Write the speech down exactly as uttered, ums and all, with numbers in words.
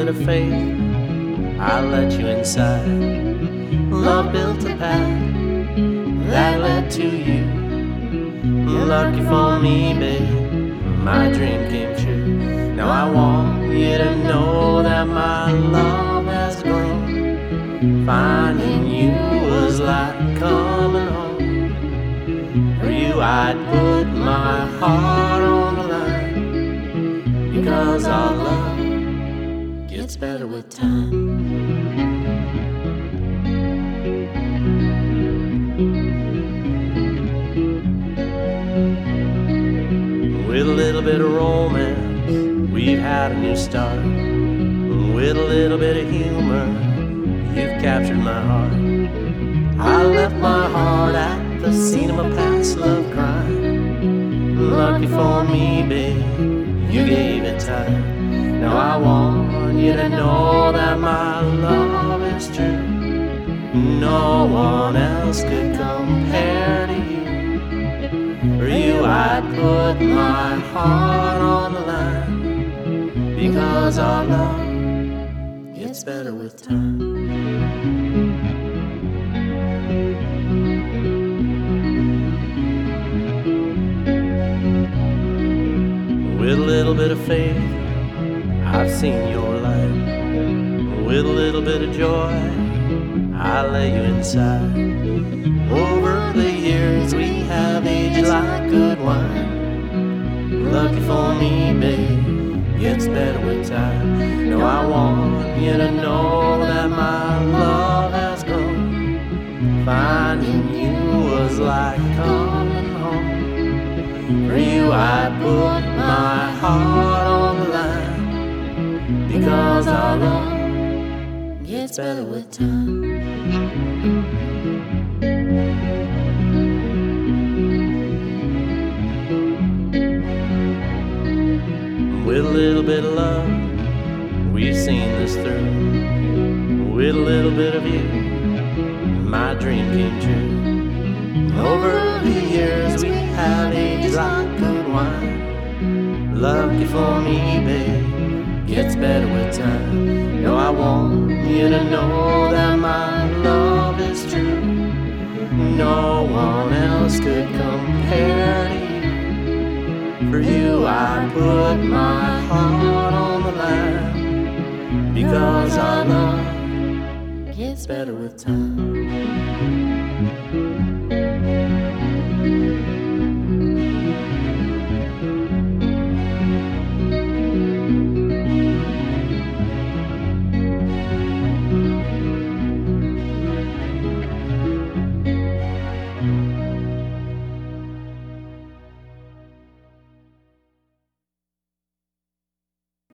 bit of faith, I let you inside. Love built a path that led to you. Lucky for me, babe, my dream came true. Now I want you to know that my love has grown. Finding you was like coming home. For you I'd put my heart on the line, because our love gets better with time. With a little bit of romance, we've had a new start. With a little bit of humor, you've captured my heart. I left my heart at the scene of a past love crime. Lucky for me, babe, you gave it time. Now I want you to know that my love is true. No one else could compare to you. For you I'd put my heart on the line, because our love gets better with time. With a little bit of faith, I've seen your light. With a little bit of joy, I lay you inside. Over the years we have aged like good wine. Lucky for me, babe, gets better with time. Now I want you to know that my love has grown. Finding you was like coming home. For you I put my heart on the line, because our love gets better with time. With a little bit of love, we've seen this through. With a little bit of you, my dream came true. Over the years we have aged like good wine. Lucky for me, babe, gets better with time. No, I want you to know that my love is true. No one else could compare to you. For you I put my heart on the line, because our love gets better with time.